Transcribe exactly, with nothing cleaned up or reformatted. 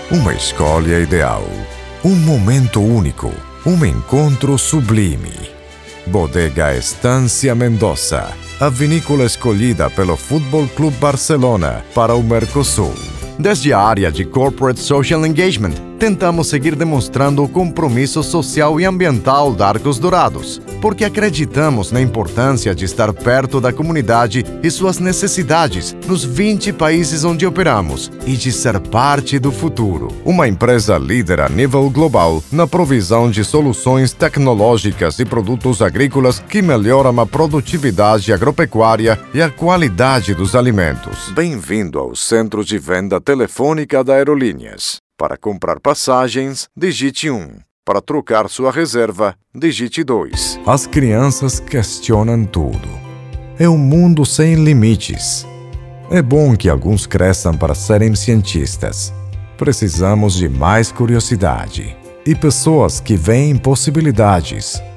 Uma escolha ideal, um momento único, um encontro sublime. Bodega Estância Mendoza, a vinícola escolhida pelo Futebol Clube Barcelona para o Mercosul. Desde a área de Corporate Social Engagement, tentamos seguir demonstrando o compromisso social e ambiental da Arcos Dourados, porque acreditamos na importância de estar perto da comunidade e suas necessidades nos vinte países onde operamos e de ser parte do futuro. Uma empresa líder a nível global na provisão de soluções tecnológicas e produtos agrícolas que melhoram a produtividade agropecuária e a qualidade dos alimentos. Bem-vindo ao Centro de Venda Telefônica da Aerolíneas. Para comprar passagens, digite um. Para trocar sua reserva, digite dois. As crianças questionam tudo. É um mundo sem limites. É bom que alguns cresçam para serem cientistas. Precisamos de mais curiosidade e pessoas que veem possibilidades.